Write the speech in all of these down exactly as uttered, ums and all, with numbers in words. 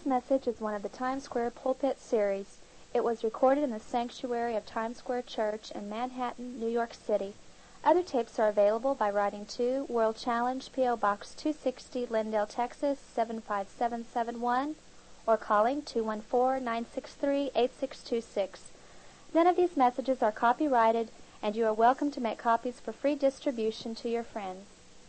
This message is one of the Times Square Pulpit series. It was recorded in the sanctuary of Times Square Church in Manhattan, New York City. Other tapes are available by writing to World Challenge, P O Box two sixty, Lindale, Texas seven five seven seven one, or calling two one four, nine six three, eight six two six. None of these messages are copyrighted, and you are welcome to make copies for free distribution to your friends.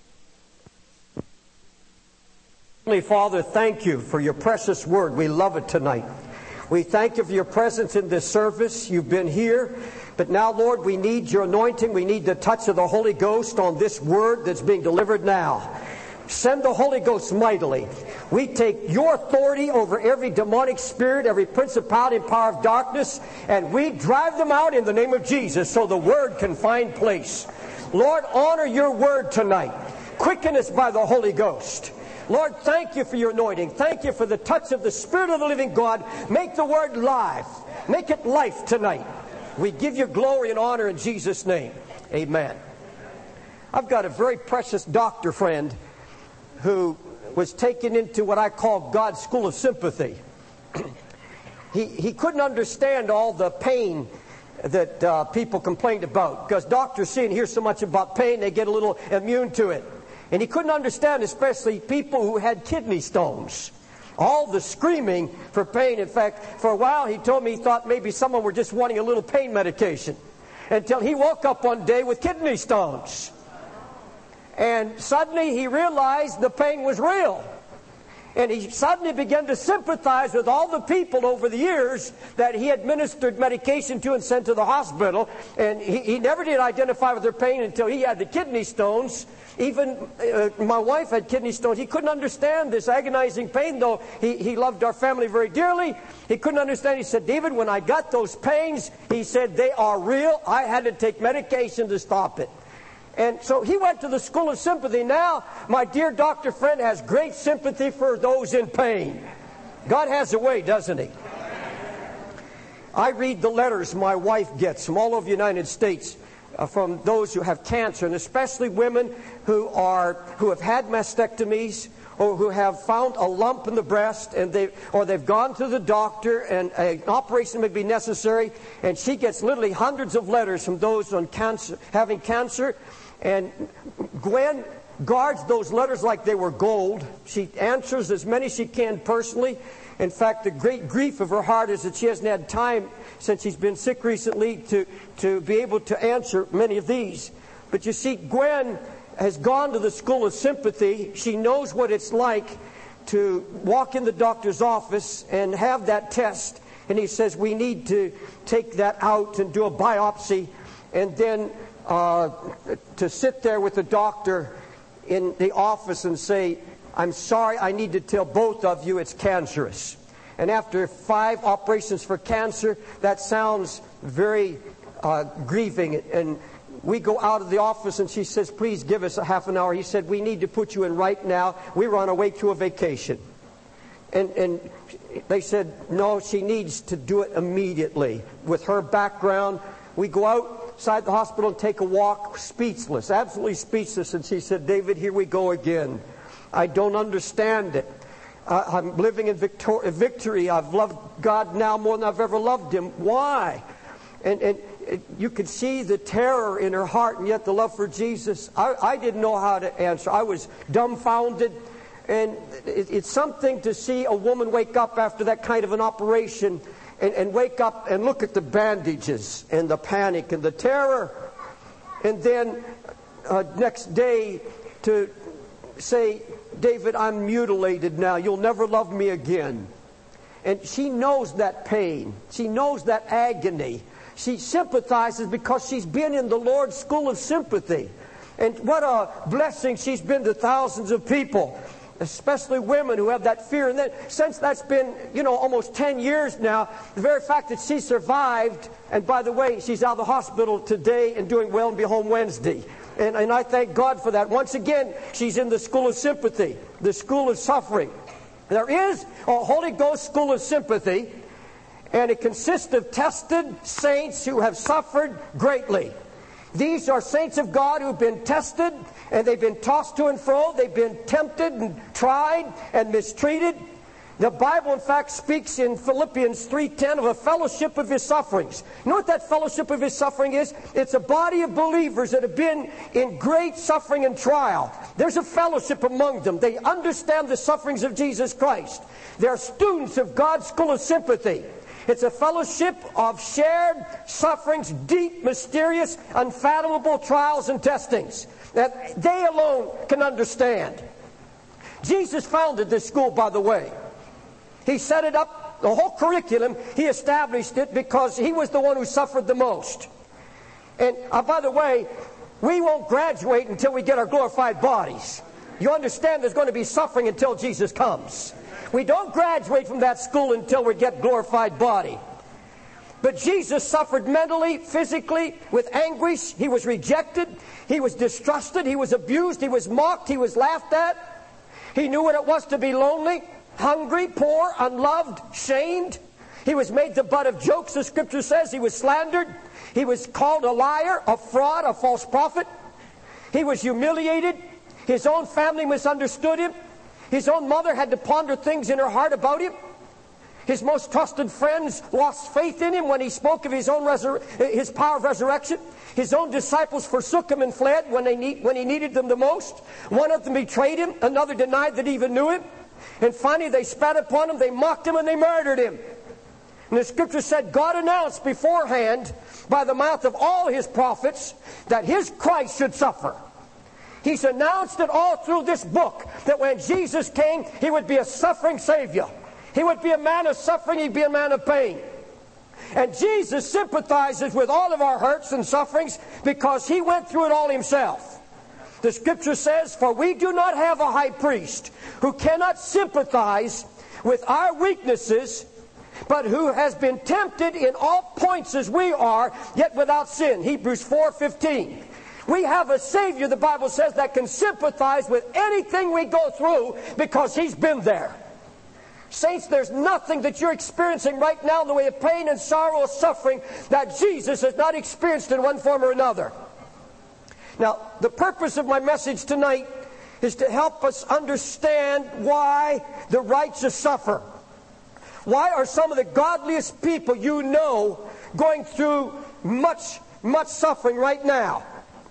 Heavenly Father, thank you for your precious word. We love it tonight. We thank you for your presence in this service. You've been here. But now, Lord, we need your anointing. We need the touch of the Holy Ghost on this word that's being delivered now. Send the Holy Ghost mightily. We take your authority over every demonic spirit, every principality and power of darkness, and we drive them out in the name of Jesus so the word can find place. Lord, honor your word tonight. Quicken us by the Holy Ghost. Lord, thank you for your anointing. Thank you for the touch of the Spirit of the living God. Make the word live. Make it life tonight. We give you glory and honor in Jesus' name. Amen. I've got a very precious doctor friend who was taken into what I call God's school of sympathy. he, he couldn't understand all the pain that uh, people complained about, because doctors see and hear so much about pain, they get a little immune to it. And he couldn't understand especially people who had kidney stones. All the screaming for pain. In fact, for a while he told me he thought maybe someone were just wanting a little pain medication. Until he woke up one day with kidney stones. And suddenly he realized the pain was real. And he suddenly began to sympathize with all the people over the years that he administered medication to and sent to the hospital. And he, he never did identify with their pain until he had the kidney stones. Even uh, my wife had kidney stones. He couldn't understand this agonizing pain, though he, he loved our family very dearly. He couldn't understand. He said, David, when I got those pains, he said, they are real. I had to take medication to stop it. And so he went to the school of sympathy. Now, my dear doctor friend has great sympathy for those in pain. God has a way, doesn't he? I read the letters my wife gets from all over the United States, uh, from those who have cancer, and especially women who are who have had mastectomies or who have found a lump in the breast, and they or they've gone to the doctor and an operation may be necessary. And she gets literally hundreds of letters from those on cancer, having cancer. And Gwen guards those letters like they were gold. She answers as many as she can personally. In fact, the great grief of her heart is that she hasn't had time since she's been sick recently to, to be able to answer many of these. But you see, Gwen has gone to the school of sympathy. She knows what it's like to walk in the doctor's office and have that test. And he says, we need to take that out and do a biopsy. And then uh, to sit there with the doctor in the office and say, I'm sorry, I need to tell both of you it's cancerous. And after five operations for cancer, that sounds very uh, grieving. And we go out of the office and she says, please give us a half an hour. He said, we need to put you in right now. We were on our way to a vacation. And, and they said, no, she needs to do it immediately. With her background, we go outside the hospital and take a walk, speechless, absolutely speechless. And she said, David, here we go again. I don't understand it. Uh, I'm living in victor- victory. I've loved God now more than I've ever loved Him. Why? And, and you could see the terror in her heart and yet the love for Jesus. I, I didn't know how to answer. I was dumbfounded. And it, it's something to see a woman wake up after that kind of an operation and, and wake up and look at the bandages and the panic and the terror. And then uh, next day to say, David, I'm mutilated now. You'll never love me again. And she knows that pain. She knows that agony. She sympathizes because she's been in the Lord's school of sympathy. And what a blessing she's been to thousands of people, especially women who have that fear. And then since that's been, you know, almost ten years now, the very fact that she survived, and by the way, she's out of the hospital today and doing well and be home Wednesday. And, and I thank God for that. Once again, she's in the school of sympathy, the school of suffering. There is a Holy Ghost school of sympathy, and it consists of tested saints who have suffered greatly. These are saints of God who've been tested, and they've been tossed to and fro. They've been tempted and tried and mistreated. The Bible, in fact, speaks in Philippians three ten of a fellowship of his sufferings. You know what that fellowship of his suffering is? It's a body of believers that have been in great suffering and trial. There's a fellowship among them. They understand the sufferings of Jesus Christ. They're students of God's school of sympathy. It's a fellowship of shared sufferings, deep, mysterious, unfathomable trials and testings that they alone can understand. Jesus founded this school, by the way. He set it up, the whole curriculum, he established it because he was the one who suffered the most. And uh, by the way, we won't graduate until we get our glorified bodies. You understand there's going to be suffering until Jesus comes. We don't graduate from that school until we get glorified body. But Jesus suffered mentally, physically, with anguish. He was rejected. He was distrusted. He was abused. He was mocked. He was laughed at. He knew what it was to be lonely, hungry, poor, unloved, shamed. He was made the butt of jokes, the Scripture says. He was slandered. He was called a liar, a fraud, a false prophet. He was humiliated. His own family misunderstood him. His own mother had to ponder things in her heart about him. His most trusted friends lost faith in him when he spoke of his own resur- his power of resurrection. His own disciples forsook him and fled when, they need, when he needed them the most. One of them betrayed him. Another denied that he even knew him. And finally they spat upon him, they mocked him, and they murdered him. And the Scripture said God announced beforehand by the mouth of all his prophets that his Christ should suffer. He's announced it all through this book that when Jesus came, he would be a suffering Savior. He would be a man of suffering, he'd be a man of pain. And Jesus sympathizes with all of our hurts and sufferings because he went through it all himself. The Scripture says, for we do not have a high priest who cannot sympathize with our weaknesses, but who has been tempted in all points as we are, yet without sin. Hebrews four fifteen. We have a Savior, the Bible says, that can sympathize with anything we go through because he's been there. Saints, there's nothing that you're experiencing right now in the way of pain and sorrow or suffering that Jesus has not experienced in one form or another. Now, the purpose of my message tonight is to help us understand why the righteous suffer. Why are some of the godliest people you know going through much, much suffering right now?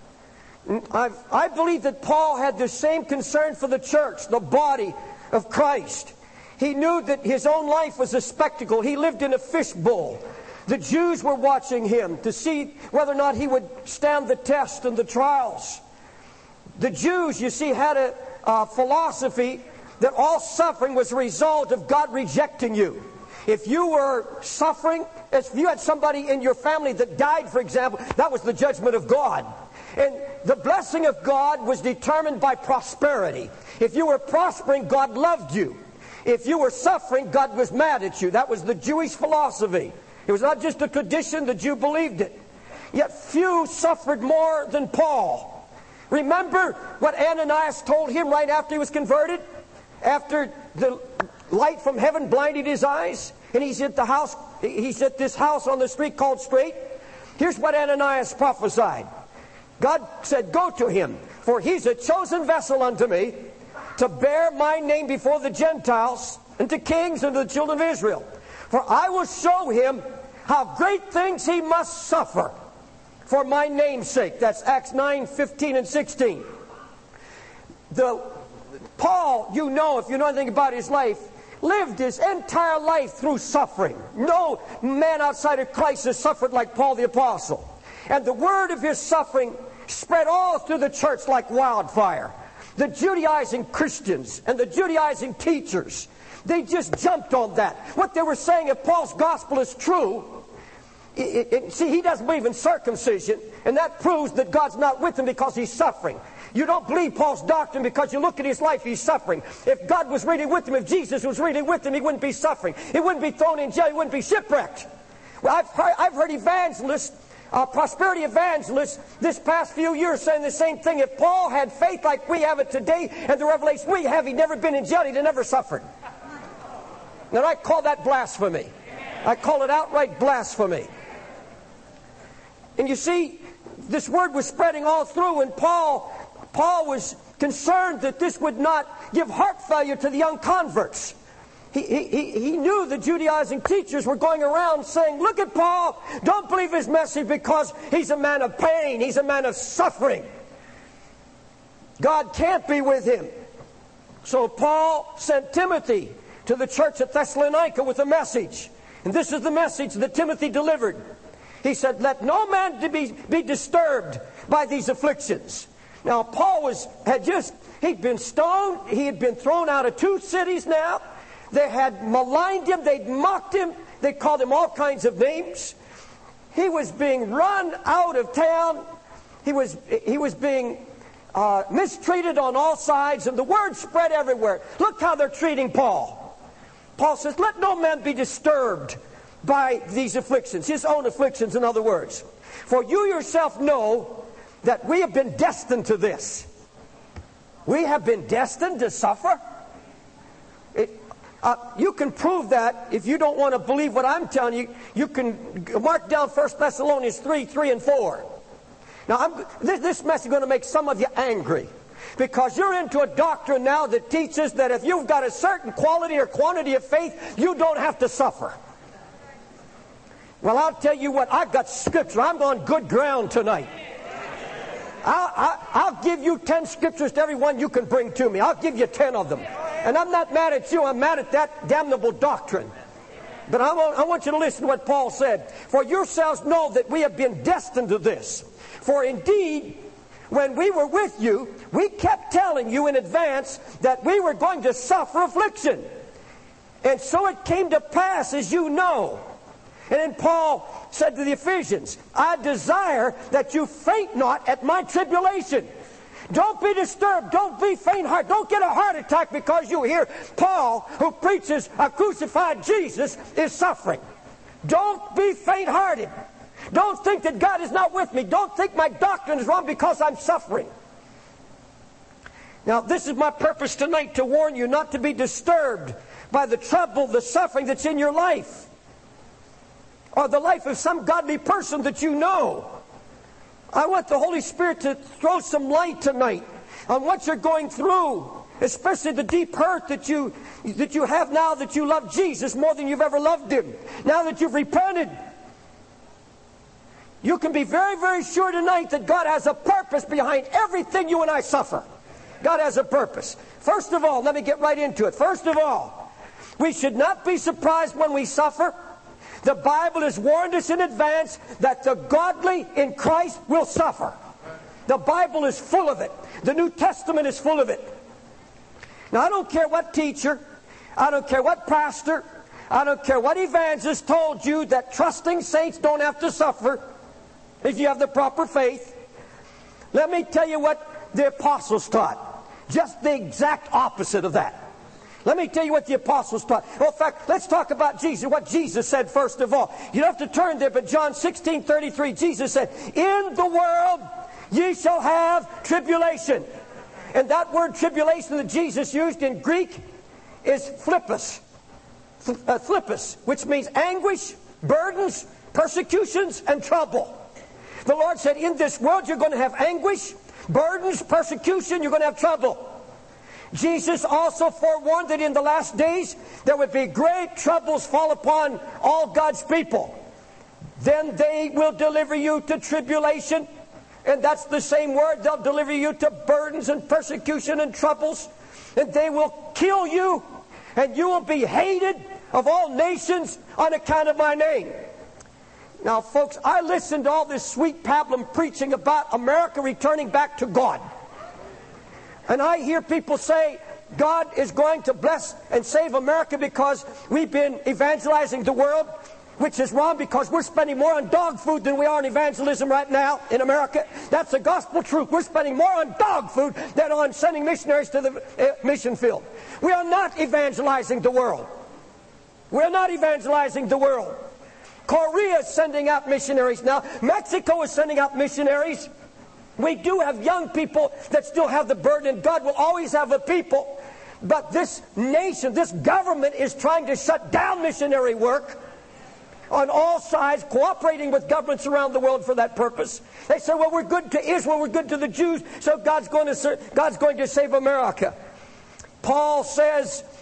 I've, I believe that Paul had the same concern for the church, the body of Christ. He knew that his own life was a spectacle. He lived in a fishbowl. The Jews were watching him to see whether or not he would stand the test and the trials. The Jews, you see, had a, a philosophy that all suffering was a result of God rejecting you. If you were suffering, if you had somebody in your family that died, for example, that was the judgment of God. And the blessing of God was determined by prosperity. If you were prospering, God loved you. If you were suffering, God was mad at you. That was the Jewish philosophy. It was not just a tradition, the Jew believed it. Yet few suffered more than Paul. Remember what Ananias told him right after he was converted? After the light from heaven blinded his eyes, and he's at the house, he's at this house on the street called Straight. Here's what Ananias prophesied. God said, go to him, for he's a chosen vessel unto me to bear my name before the Gentiles and to kings and to the children of Israel. For I will show him how great things he must suffer for my name's sake. That's Acts nine, fifteen and sixteen. The, Paul, you know, if you know anything about his life, lived his entire life through suffering. No man outside of Christ has suffered like Paul the Apostle. And the word of his suffering spread all through the church like wildfire. The Judaizing Christians and the Judaizing teachers, they just jumped on that. What they were saying, if Paul's gospel is true, it, it, see, he doesn't believe in circumcision, and that proves that God's not with him because he's suffering. You don't believe Paul's doctrine because you look at his life, he's suffering. If God was really with him, if Jesus was really with him, he wouldn't be suffering. He wouldn't be thrown in jail, he wouldn't be shipwrecked. Well, I've heard, I've heard evangelists, Uh, prosperity evangelists this past few years saying the same thing. If Paul had faith like we have it today and the revelation we have, he'd never been in jail, he'd have never suffered. Now I call that blasphemy. I call it outright blasphemy. And you see, this word was spreading all through, and Paul, Paul was concerned that this would not give heart failure to the young converts. he, he, he knew the Judaizing teachers were going around saying, look at Paul, don't believe his message because he's a man of pain, he's a man of suffering. God can't be with him. So Paul sent Timothy to the church at Thessalonica with a message. And this is the message that Timothy delivered. He said, let no man be, be disturbed by these afflictions. Now Paul was had just, he'd been stoned, he had been thrown out of two cities now. They had maligned him, they'd mocked him, they called him all kinds of names. He was being run out of town. He was, he was being uh, mistreated on all sides, and the word spread everywhere. Look how they're treating Paul. Paul says, let no man be disturbed by these afflictions, his own afflictions, in other words. For you yourself know that we have been destined to this. We have been destined to suffer. It, uh, you can prove that if you don't want to believe what I'm telling you. You can mark down First Thessalonians three, three and four. Now, I'm, this, this message is going to make some of you angry. Because you're into a doctrine now that teaches that if you've got a certain quality or quantity of faith, you don't have to suffer. Well, I'll tell you what, I've got scripture. I'm on good ground tonight. I'll, I'll, I'll give you ten scriptures to every one you can bring to me. I'll give you ten of them. And I'm not mad at you. I'm mad at that damnable doctrine. But I want, I want you to listen to what Paul said. For yourselves know that we have been destined to this. For indeed, when we were with you, we kept telling you in advance that we were going to suffer affliction. And so it came to pass, as you know. And then Paul said to the Ephesians, I desire that you faint not at my tribulation. Don't be disturbed. Don't be faint-hearted. Don't get a heart attack because you hear Paul, who preaches a crucified Jesus, is suffering. Don't be faint-hearted. Don't think that God is not with me. Don't think my doctrine is wrong because I'm suffering. Now, this is my purpose tonight, to warn you not to be disturbed by the trouble, the suffering that's in your life, or the life of some godly person that you know. I want the Holy Spirit to throw some light tonight on what you're going through, especially the deep hurt that you, that you have now that you love Jesus more than you've ever loved Him. Now that you've repented, you can be very, very sure tonight that God has a purpose behind everything you and I suffer. God has a purpose. First of all, let me get right into it. First of all, we should not be surprised when we suffer. The Bible has warned us in advance that the godly in Christ will suffer. The Bible is full of it. The New Testament is full of it. Now, I don't care what teacher, I don't care what pastor, I don't care what evangelist told you that trusting saints don't have to suffer if you have the proper faith. Let me tell you what the apostles taught. Just the exact opposite of that. Let me tell you what the apostles taught. Well, in fact, let's talk about Jesus, what Jesus said first of all. You don't have to turn there, but John sixteen thirty-three, Jesus said, in the world ye shall have tribulation. And that word tribulation that Jesus used in Greek is phlippus. Uh, phlippus, which means anguish, burdens, persecutions, and trouble. The Lord said, in this world you're going to have anguish, burdens, persecution, you're going to have trouble. Jesus also forewarned that in the last days there would be great troubles fall upon all God's people. Then they will deliver you to tribulation. And that's the same word. They'll deliver you to burdens and persecution and troubles. And they will kill you. And you will be hated of all nations on account of my name. Now, folks, I listened to all this sweet pablum preaching about America returning back to God. And I hear people say, God is going to bless and save America because we've been evangelizing the world, which is wrong because we're spending more on dog food than we are on evangelism right now in America. That's the gospel truth. We're spending more on dog food than on sending missionaries to the uh, mission field. We are not evangelizing the world. We're not evangelizing the world. Korea is sending out missionaries now. Mexico is sending out missionaries. We do have young people that still have the burden, and God will always have a people. But this nation, this government is trying to shut down missionary work on all sides, cooperating with governments around the world for that purpose. They say, well, we're good to Israel, we're good to the Jews, so God's going to, God's going to save America. Paul says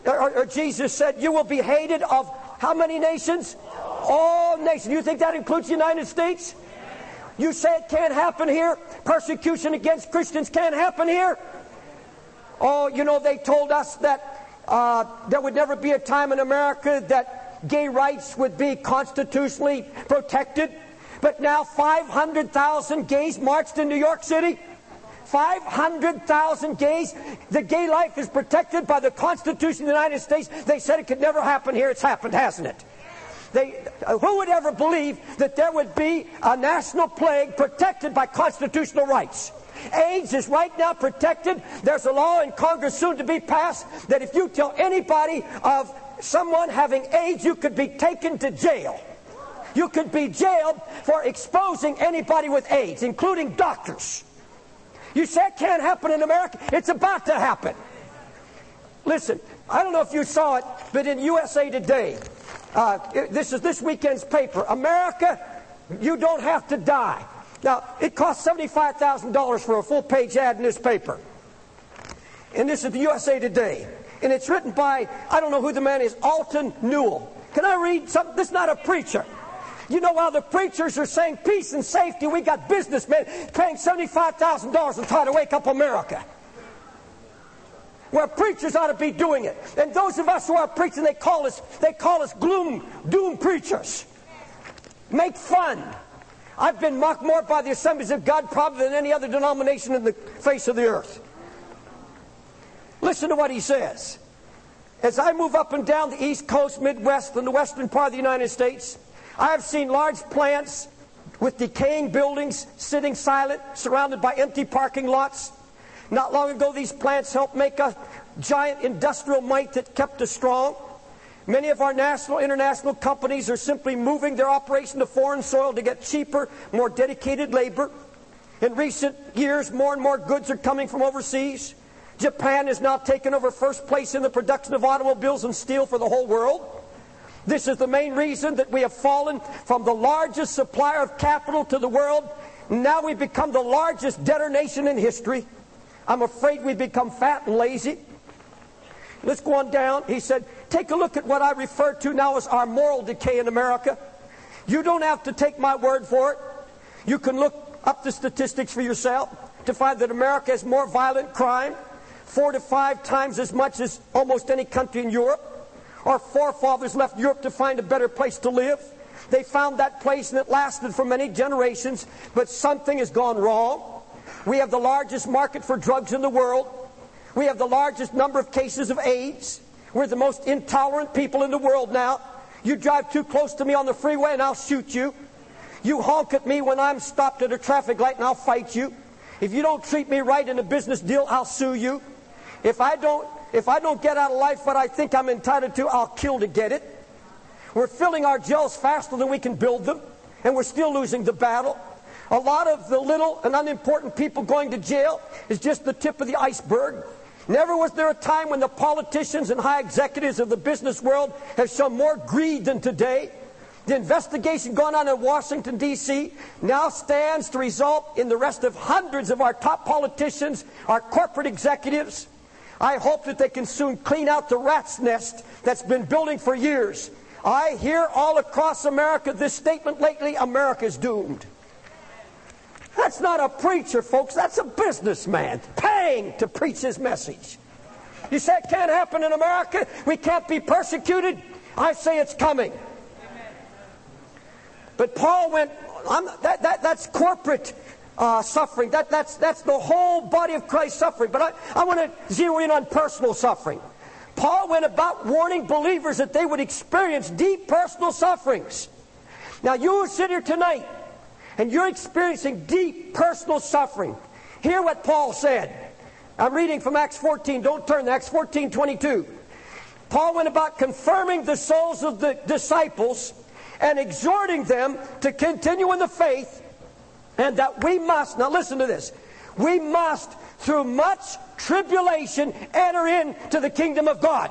Or, or Jesus said, you will be hated of how many nations? All nations. You think that includes the United States? You say it can't happen here? Persecution against Christians can't happen here? Oh, you know, they told us that uh, there would never be a time in America that gay rights would be constitutionally protected. But now five hundred thousand gays marched in New York City. five hundred thousand gays. The gay life is protected by the Constitution of the United States. They said it could never happen here. It's happened, hasn't it? They, uh, who would ever believe that there would be a national plague protected by constitutional rights? AIDS is right now protected. There's a law in Congress soon to be passed that if you tell anybody of someone having AIDS, you could be taken to jail. You could be jailed for exposing anybody with AIDS, including doctors. You say it can't happen in America. It's about to happen. Listen, I don't know if you saw it, but in U S A Today, uh, this is this weekend's paper, America, you don't have to die. Now, it costs seventy-five thousand dollars for a full-page ad in this paper. And this is the U S A Today. And it's written by, I don't know who the man is, Alton Newell. Can I read something? This is not a preacher. You know, while the preachers are saying peace and safety, we got businessmen paying seventy-five thousand dollars to try to wake up America. Where preachers ought to be doing it. And those of us who are preaching, they call us, they call us gloom, doom preachers. Make fun. I've been mocked more by the Assemblies of God probably than any other denomination in the face of the earth. Listen to what he says. As I move up and down the East Coast, Midwest, and the western part of the United States, I have seen large plants with decaying buildings sitting silent, surrounded by empty parking lots. Not long ago, these plants helped make a giant industrial might that kept us strong. Many of our national, international companies are simply moving their operation to foreign soil to get cheaper, more dedicated labor. In recent years, more and more goods are coming from overseas. Japan has now taken over first place in the production of automobiles and steel for the whole world. This is the main reason that we have fallen from the largest supplier of capital to the world. Now we've become the largest debtor nation in history. I'm afraid we've become fat and lazy. Let's go on down. He said, take a look at what I refer to now as our moral decay in America. You don't have to take my word for it. You can look up the statistics for yourself to find that America has more violent crime, four to five times as much as almost any country in Europe. Our forefathers left Europe to find a better place to live. They found that place and it lasted for many generations, but something has gone wrong. We have the largest market for drugs in the world. We have the largest number of cases of AIDS. We're the most intolerant people in the world now. You drive too close to me on the freeway and I'll shoot you. You honk at me when I'm stopped at a traffic light and I'll fight you. If you don't treat me right in a business deal, I'll sue you. If I don't, if I don't get out of life what I think I'm entitled to, I'll kill to get it. We're filling our jails faster than we can build them, and we're still losing the battle. A lot of the little and unimportant people going to jail is just the tip of the iceberg. Never was there a time when the politicians and high executives of the business world have shown more greed than today. The investigation going on in Washington, D C now stands to result in the arrest of hundreds of our top politicians, our corporate executives. I hope that they can soon clean out the rat's nest that's been building for years. I hear all across America this statement lately, America's doomed. That's not a preacher, folks. That's a businessman paying to preach his message. You say it can't happen in America? We can't be persecuted? I say it's coming. But Paul went, I'm, that, that, that's corporate uh, suffering. That, that's, that's the whole body of Christ suffering. But I, I want to zero in on personal suffering. Paul went about warning believers that they would experience deep personal sufferings. Now you sit here tonight, and you're experiencing deep personal suffering. Hear what Paul said. I'm reading from Acts fourteen. Don't turn to Acts fourteen twenty-two. Paul went about confirming the souls of the disciples and exhorting them to continue in the faith, and that we must, now listen to this, we must, through much tribulation, enter into the kingdom of God.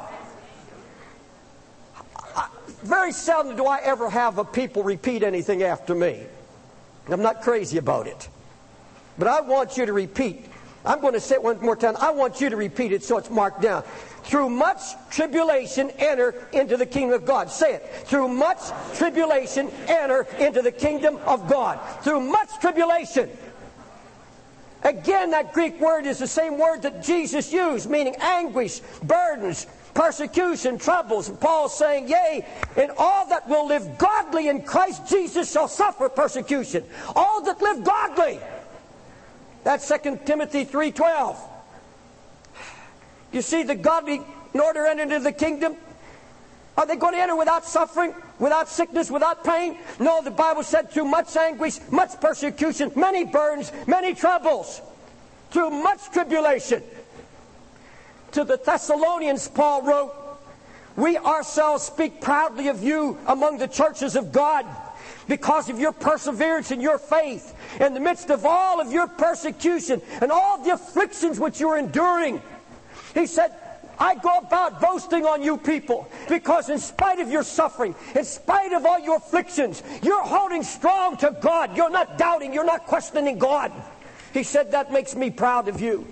Very seldom do I ever have a people repeat anything after me. I'm not crazy about it. But I want you to repeat I'm going to say it one more time. I want you to repeat it so it's marked down. Through much tribulation, enter into the kingdom of God. Say it. Through much tribulation, enter into the kingdom of God. Through much tribulation. Again, that Greek word is the same word that Jesus used, meaning anguish, burdens, persecution, troubles. And Paul's saying, yea, and all that will live godly in Christ Jesus shall suffer persecution. All that live godly. That's Second Timothy three twelve. You see, the godly, in order to enter into the kingdom, are they going to enter without suffering, without sickness, without pain? No, the Bible said through much anguish, much persecution, many burdens, many troubles, through much tribulation. To the Thessalonians, Paul wrote, we ourselves speak proudly of you among the churches of God because of your perseverance and your faith in the midst of all of your persecution and all the afflictions which you are enduring. He said, I go about boasting on you people because in spite of your suffering, in spite of all your afflictions, you're holding strong to God. You're not doubting. You're not questioning God. He said, that makes me proud of you.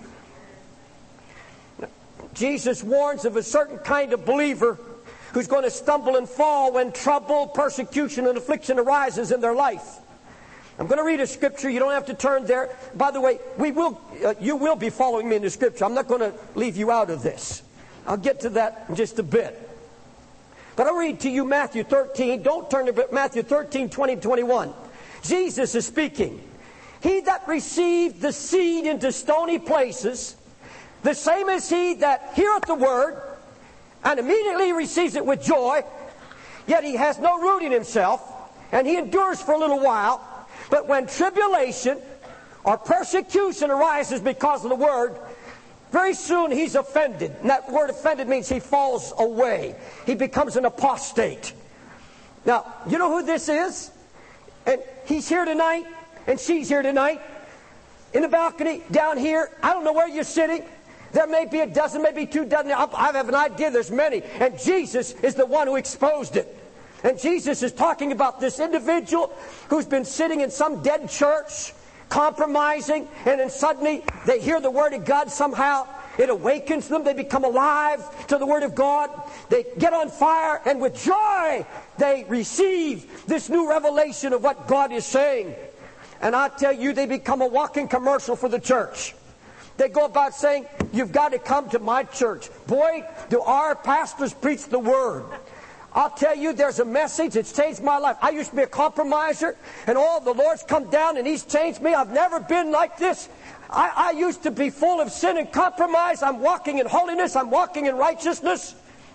Jesus warns of a certain kind of believer who's going to stumble and fall when trouble, persecution, and affliction arises in their life. I'm going to read a scripture. You don't have to turn there. By the way, we will, uh, you will be following me in the scripture. I'm not going to leave you out of this. I'll get to that in just a bit. But I'll read to you Matthew thirteen. Don't turn to Matthew thirteen, twenty, twenty-one. Jesus is speaking. He that received the seed into stony places, the same as he that heareth the word, and immediately receives it with joy, yet he has no root in himself, and he endures for a little while. But when tribulation or persecution arises because of the word, very soon he's offended. And that word offended means he falls away. He becomes an apostate. Now, you know who this is? And he's here tonight, and she's here tonight. In the balcony, down here. I don't know where you're sitting. There may be a dozen, maybe two dozen. I have an idea there's many. And Jesus is the one who exposed it. And Jesus is talking about this individual who's been sitting in some dead church, compromising, and then suddenly they hear the Word of God somehow. It awakens them. They become alive to the Word of God. They get on fire, and with joy they receive this new revelation of what God is saying. And I tell you, they become a walking commercial for the church. They go about saying, you've got to come to my church. Boy, do our pastors preach the Word. I'll tell you, there's a message that's changed my life. I used to be a compromiser, and all the Lord's come down and He's changed me. I've never been like this. I, I used to be full of sin and compromise. I'm walking in holiness. I'm walking in righteousness.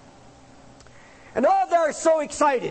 And oh, they're so excited.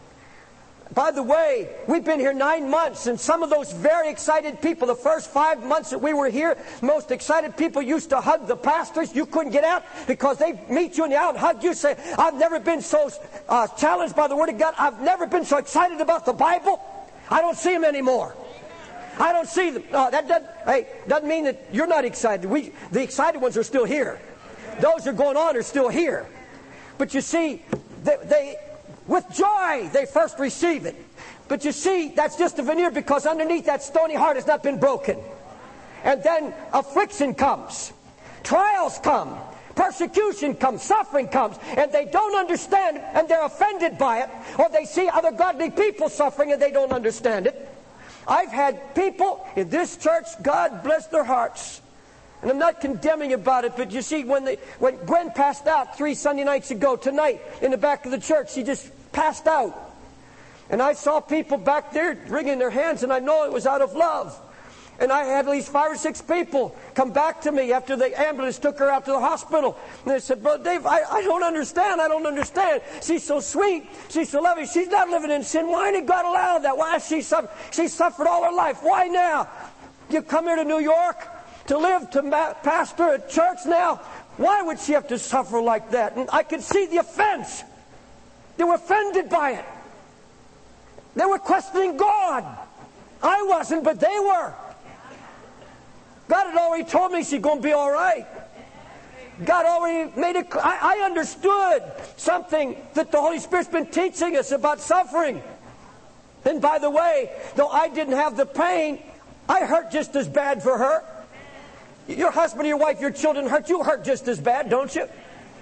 By the way, we've been here nine months, and some of those very excited people, the first five months that we were here, most excited people used to hug the pastors. You couldn't get out because they meet you in the aisle and hug you, say, I've never been so uh, challenged by the Word of God. I've never been so excited about the Bible. I don't see them anymore. I don't see them. No, that doesn't, hey, doesn't mean that you're not excited. We, the excited ones are still here. Those who are going on are still here. But you see, they... they with joy, they first receive it. But you see, that's just a veneer because underneath that stony heart has not been broken. And then affliction comes. Trials come. Persecution comes. Suffering comes. And they don't understand it, and they're offended by it. Or they see other godly people suffering and they don't understand it. I've had people in this church, God bless their hearts. And I'm not condemning about it, but you see, when they, when Gwen passed out three Sunday nights ago, tonight, in the back of the church, she just passed out. And I saw people back there wringing their hands, and I know it was out of love. And I had at least five or six people come back to me after the ambulance took her out to the hospital. And they said, Brother Dave, I, I don't understand. I don't understand. She's so sweet. She's so loving. She's not living in sin. Why did God allow that? Why has she suffered? She suffered all her life. Why now? You come here to New York to live, to ma- pastor a church now. Why would she have to suffer like that? And I could see the offense. They were offended by it. They were questioning God. I wasn't, but they were. God had already told me she's going to be all right. God already made it. I, I understood something that the Holy Spirit's been teaching us about suffering. And by the way, though I didn't have the pain, I hurt just as bad for her. Your husband, your wife, your children hurt, you hurt just as bad, don't you?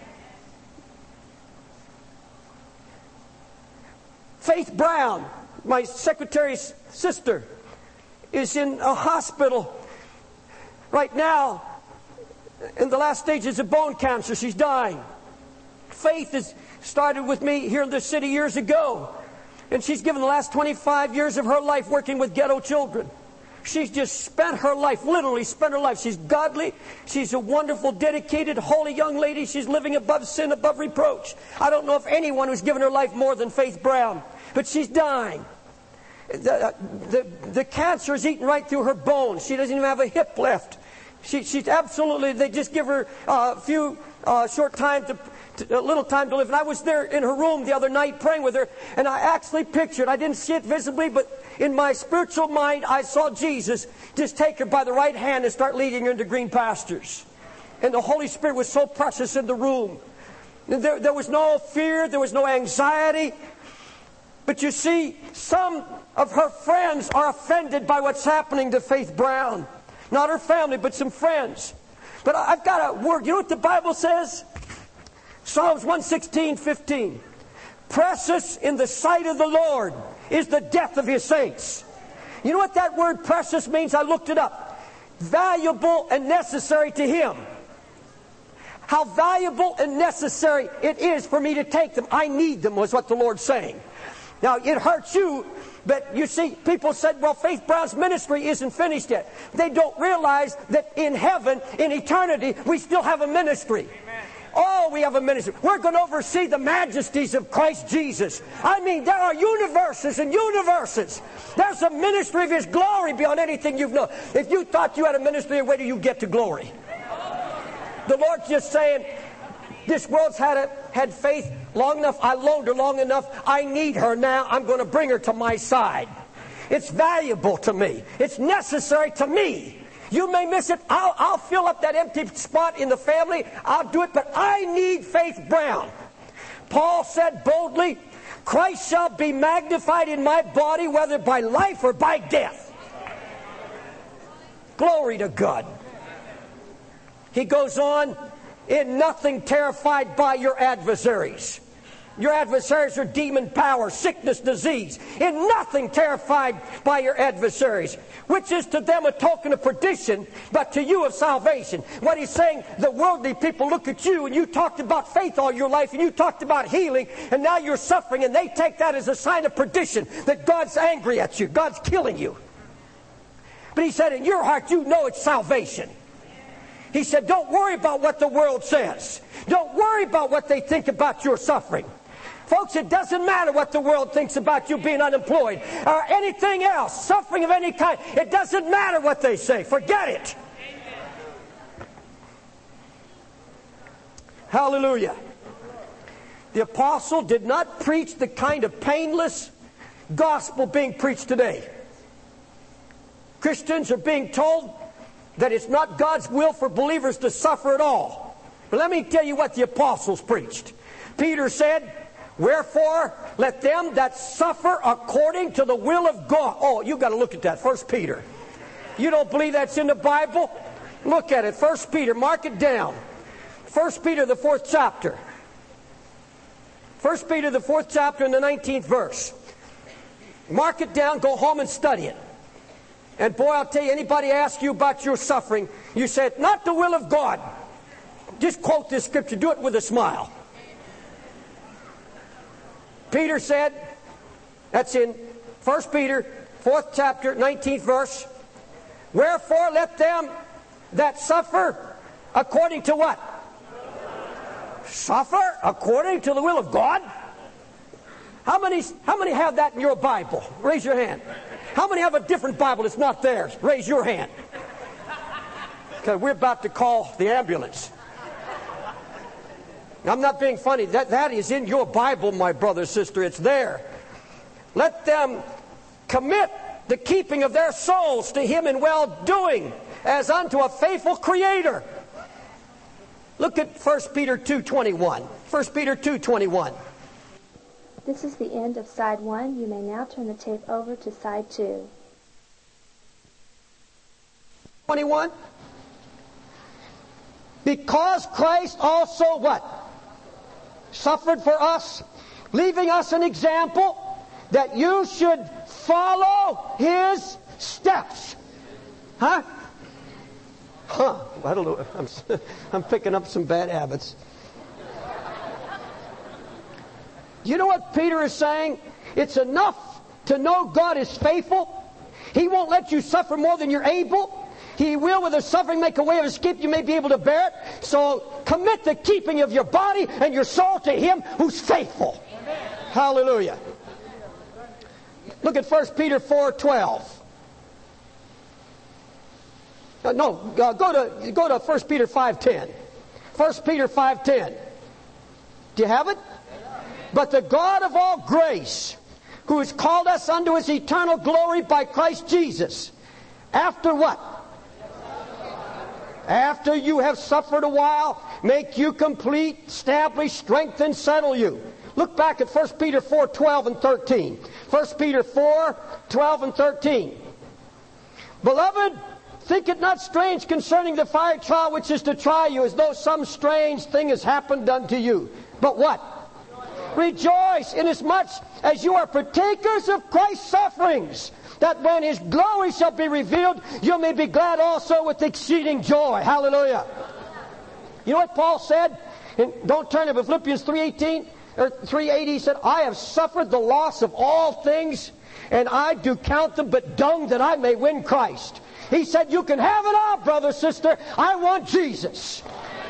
Faith Brown, my secretary's sister, is in a hospital right now in the last stages of bone cancer. She's dying. Faith has started with me here in this city years ago, and she's given the last twenty-five years of her life working with ghetto children. She's just spent her life, literally spent her life. She's godly. She's a wonderful, dedicated, holy young lady. She's living above sin, above reproach. I don't know if anyone who's given her life more than Faith Brown, but she's dying. The, the, the cancer is eating right through her bones. She doesn't even have a hip left. She, she's absolutely, they just give her a few uh, short time to, to, a little time to live. And I was there in her room the other night praying with her, and I actually pictured, I didn't see it visibly, but in my spiritual mind, I saw Jesus just take her by the right hand and start leading her into green pastures. And the Holy Spirit was so precious in the room. There, there was no fear, there was no anxiety. But you see, some of her friends are offended by what's happening to Faith Brown. Not her family, but some friends. But I've got a word. You know what the Bible says? Psalms one sixteen, fifteen. Precious in the sight of the Lord is the death of His saints. You know what that word precious means? I looked it up. Valuable and necessary to Him. How valuable and necessary it is for me to take them. I need them, was what the Lord's saying. Now, it hurts you, but you see, people said, well, Faith Brown's ministry isn't finished yet. They don't realize that in heaven, in eternity, we still have a ministry. Amen. Oh, we have a ministry. We're going to oversee the majesties of Christ Jesus. I mean, there are universes and universes. There's a ministry of His glory beyond anything you've known. If you thought you had a ministry, where do you get to glory? The Lord's just saying, this world's had a, had faith long enough. I loaned her long enough. I need her now. I'm going to bring her to my side. It's valuable to me. It's necessary to me. You may miss it. I'll, I'll fill up that empty spot in the family. I'll do it. But I need Faith Brown. Paul said boldly, Christ shall be magnified in my body, whether by life or by death. Glory to God. He goes on, in nothing terrified by your adversaries. Your adversaries are demon power, sickness, disease. In nothing terrified by your adversaries, which is to them a token of perdition, but to you of salvation. What he's saying, the worldly people look at you, and you talked about faith all your life, and you talked about healing, and now you're suffering, and they take that as a sign of perdition, that God's angry at you, God's killing you. But he said, in your heart, you know it's salvation. He said, don't worry about what the world says. Don't worry about what they think about your suffering. Folks, it doesn't matter what the world thinks about you being unemployed or anything else, suffering of any kind. It doesn't matter what they say. Forget it. Hallelujah. The apostle did not preach the kind of painless gospel being preached today. Christians are being told that it's not God's will for believers to suffer at all. But let me tell you what the apostles preached. Peter said, wherefore let them that suffer according to the will of God. Oh, you've got to look at that. First Peter. You don't believe that's in the Bible? Look at it. First Peter. Mark it down. First Peter, the fourth chapter. First Peter, the fourth chapter, and the nineteenth verse. Mark it down. Go home and study it. And boy, I'll tell you, anybody ask you about your suffering, you say, it's not the will of God. Just quote this scripture. Do it with a smile. Peter said, that's in First Peter, fourth chapter, nineteenth verse. Wherefore let them that suffer according to what? Suffer according to the will of God? How many, how many have that in your Bible? Raise your hand. How many have a different Bible that's not theirs? Raise your hand. Because we're about to call the ambulance. I'm not being funny. That, that is in your Bible, my brother, sister. It's there. Let them commit the keeping of their souls to Him in well-doing, as unto a faithful Creator. Look at First Peter two twenty-one. First Peter two twenty-one. This is the end of side one. You may now turn the tape over to side two. twenty-one. Because Christ also what? Suffered for us, leaving us an example that you should follow His steps. Huh? Huh. I don't know. I'm, I'm picking up some bad habits. You know what Peter is saying? It's enough to know God is faithful. He won't let you suffer more than you're able. He will, with the suffering, make a way of escape you may be able to bear it. So commit the keeping of your body and your soul to Him who's faithful. Amen. Hallelujah. Look at First Peter four twelve. Uh, no, uh, go to go to First Peter five ten. First Peter five ten. Do you have it? But the God of all grace, who has called us unto His eternal glory by Christ Jesus, after what? After you have suffered a while, make you complete, establish, strengthen, settle you. Look back at First Peter four twelve and thirteen. First Peter four twelve and thirteen. Beloved, think it not strange concerning the fire trial which is to try you, as though some strange thing has happened unto you. But what? Rejoice, inasmuch as you are partakers of Christ's sufferings, that when His glory shall be revealed, you may be glad also with exceeding joy. Hallelujah. You know what Paul said? And don't turn to Philippians three eighteen or three eight. He said, I have suffered the loss of all things, and I do count them but dung that I may win Christ. He said, you can have it all, brother, sister. I want Jesus.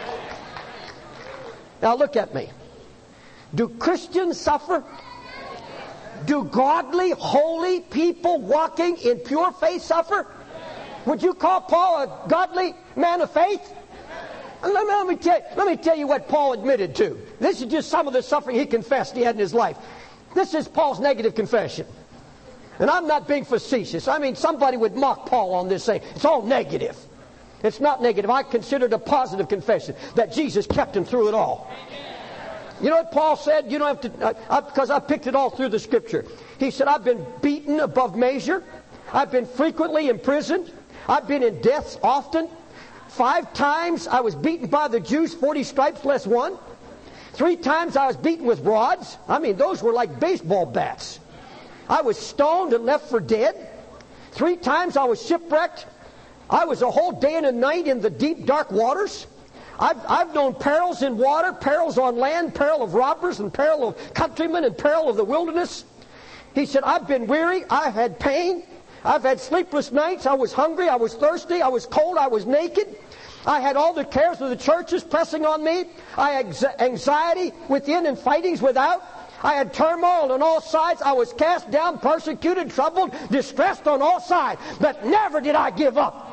Now look at me. Do Christians suffer? Do godly, holy people walking in pure faith suffer? Would you call Paul a godly man of faith? Let me, let me, tell, let me tell you what Paul admitted to. This is just some of the suffering he confessed he had in his life. This is Paul's negative confession. And I'm not being facetious. I mean, somebody would mock Paul on this, saying, it's all negative. It's not negative. I consider it a positive confession that Jesus kept him through it all. You know what Paul said? You don't have to, uh, I, because I picked it all through the Scripture. He said, I've been beaten above measure. I've been frequently imprisoned. I've been in deaths often. Five times I was beaten by the Jews, forty stripes less one. Three times I was beaten with rods. I mean, those were like baseball bats. I was stoned and left for dead. Three times I was shipwrecked. I was a whole day and a night in the deep, dark waters. I've, I've known perils in water, perils on land, peril of robbers, and peril of countrymen, and peril of the wilderness. He said, I've been weary, I've had pain, I've had sleepless nights, I was hungry, I was thirsty, I was cold, I was naked. I had all the cares of the churches pressing on me. I had anxiety within and fightings without. I had turmoil on all sides. I was cast down, persecuted, troubled, distressed on all sides. But never did I give up.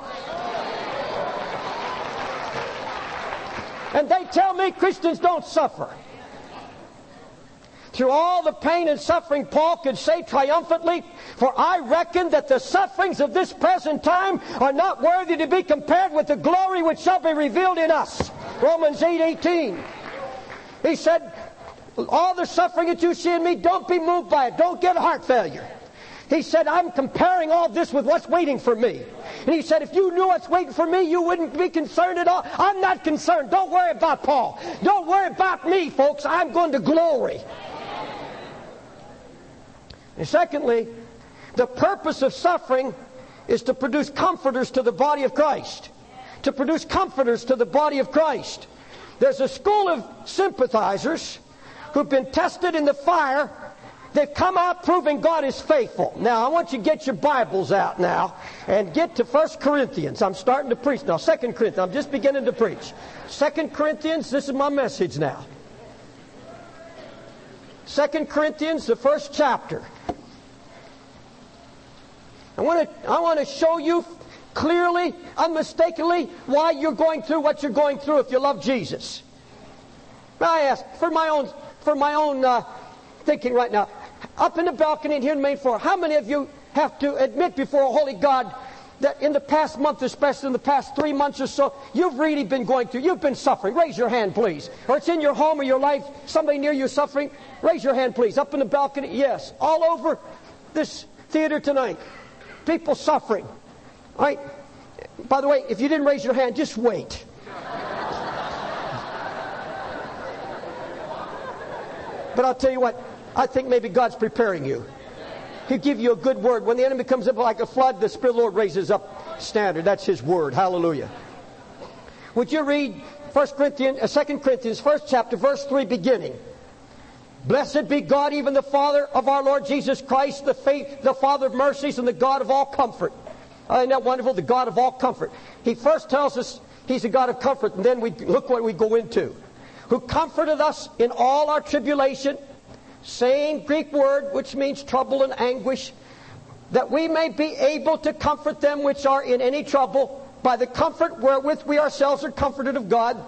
And they tell me Christians don't suffer. Through all the pain and suffering, Paul could say triumphantly, for I reckon that the sufferings of this present time are not worthy to be compared with the glory which shall be revealed in us. Romans eight eighteen. He said, all the suffering that you see in me, don't be moved by it. Don't get heart failure. He said, I'm comparing all this with what's waiting for me. And he said, if you knew what's waiting for me, you wouldn't be concerned at all. I'm not concerned. Don't worry about Paul. Don't worry about me, folks. I'm going to glory. And secondly, the purpose of suffering is to produce comforters to the body of Christ. To produce comforters to the body of Christ. There's a school of sympathizers who've been tested in the fire. They've come out proving God is faithful. Now, I want you to get your Bibles out now and get to First Corinthians. I'm starting to preach now. Second Corinthians. I'm just beginning to preach. Second Corinthians, this is my message now. Second Corinthians, the first chapter. I want to, I want to show you clearly, unmistakably, why you're going through what you're going through if you love Jesus. I ask, for my own, for my own uh, thinking right now, up in the balcony and here in the main floor, how many of you have to admit before a holy God that in the past month, especially in the past three months or so, you've really been going through, you've been suffering? Raise your hand, please. Or it's in your home or your life, somebody near you suffering. Raise your hand, please. Up in the balcony, yes. All over this theater tonight, people suffering. All right. By the way, if you didn't raise your hand, just wait. But I'll tell you what, I think maybe God's preparing you. He'll give you a good word. When the enemy comes up like a flood, the Spirit of the Lord raises up standard. That's His word. Hallelujah. Would you read First Corinthians, uh, Second Corinthians, first chapter, verse three, beginning? Blessed be God, even the Father of our Lord Jesus Christ, the faith, the Father of mercies, and the God of all comfort. Uh, isn't that wonderful? The God of all comfort. He first tells us He's a God of comfort, and then we look what we go into. Who comforted us in all our tribulation, saying, Greek word, which means trouble and anguish, that we may be able to comfort them which are in any trouble, by the comfort wherewith we ourselves are comforted of God.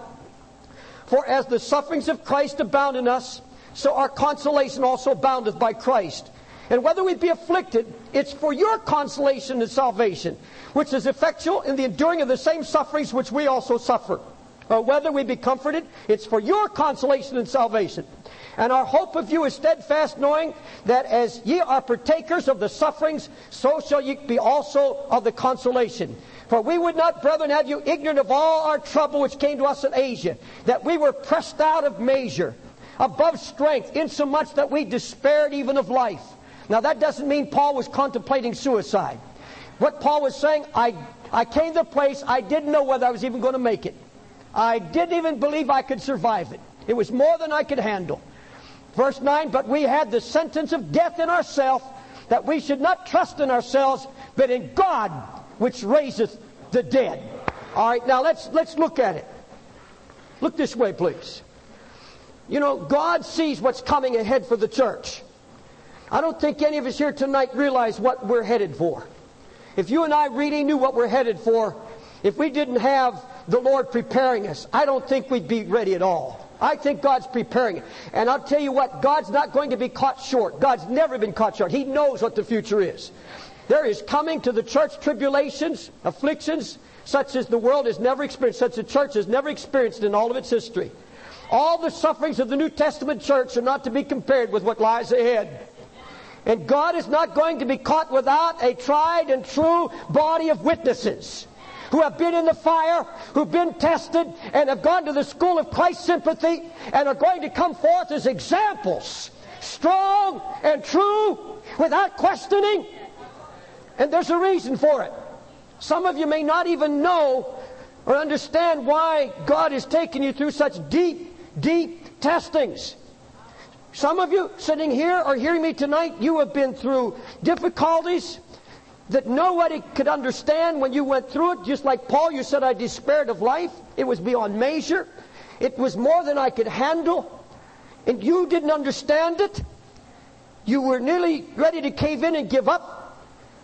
For as the sufferings of Christ abound in us, so our consolation also aboundeth by Christ. And whether we be afflicted, it's for your consolation and salvation, which is effectual in the enduring of the same sufferings which we also suffer. Or whether we be comforted, it's for your consolation and salvation. And our hope of you is steadfast, knowing that as ye are partakers of the sufferings, so shall ye be also of the consolation. For we would not, brethren, have you ignorant of all our trouble which came to us in Asia, that we were pressed out of measure, above strength, insomuch that we despaired even of life. Now that doesn't mean Paul was contemplating suicide. What Paul was saying, I, I came to a place I didn't know whether I was even going to make it. I didn't even believe I could survive it. It was more than I could handle. Verse nine, but we had the sentence of death in ourselves, that we should not trust in ourselves, but in God, which raiseth the dead. All right, now let's let's look at it. Look this way, please. You know, God sees what's coming ahead for the church. I don't think any of us here tonight realize what we're headed for. If you and I really knew what we're headed for, if we didn't have the Lord preparing us, I don't think we'd be ready at all. I think God's preparing it. And I'll tell you what, God's not going to be caught short. God's never been caught short. He knows what the future is. There is coming to the church tribulations, afflictions, such as the world has never experienced, such the church has never experienced in all of its history. All the sufferings of the New Testament church are not to be compared with what lies ahead. And God is not going to be caught without a tried and true body of witnesses who have been in the fire, who've been tested, and have gone to the school of Christ sympathy, and are going to come forth as examples, strong and true, without questioning. And there's a reason for it. Some of you may not even know or understand why God is taking you through such deep, deep testings. Some of you sitting here or hearing me tonight, you have been through difficulties that nobody could understand when you went through it. Just like Paul, you said, I despaired of life. It was beyond measure. It was more than I could handle. And you didn't understand it. You were nearly ready to cave in and give up.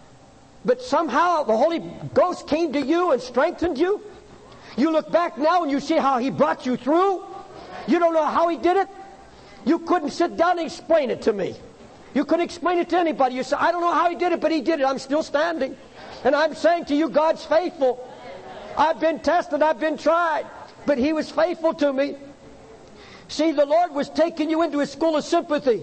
But somehow the Holy Ghost came to you and strengthened you. You look back now and you see how He brought you through. You don't know how He did it. You couldn't sit down and explain it to me. You couldn't explain it to anybody. You say, I don't know how He did it, but He did it. I'm still standing. And I'm saying to you, God's faithful. I've been tested, I've been tried, but He was faithful to me. See, the Lord was taking you into His school of sympathy.